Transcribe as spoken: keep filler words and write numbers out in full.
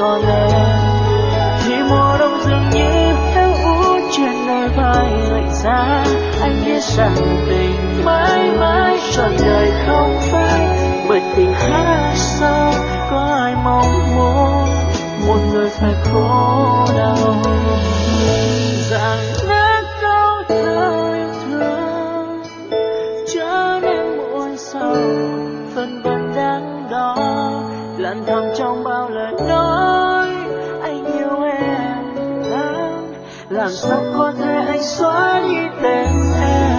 còn em. Thì mùa đông dường như héo úa trên đôi vai lạnh giá. Anh biết rằng tình mãi mãi trọn đời không phai, bởi tình khá sâu có ai mong muốn một người phải khổ đau. Rằng nát câu thơ yêu thương trở nên muôn sầu, phân vân đắng đo lặng thầm trong bao lời nói anh yêu em lắm. Làm sao có thể anh xóa đi tên em.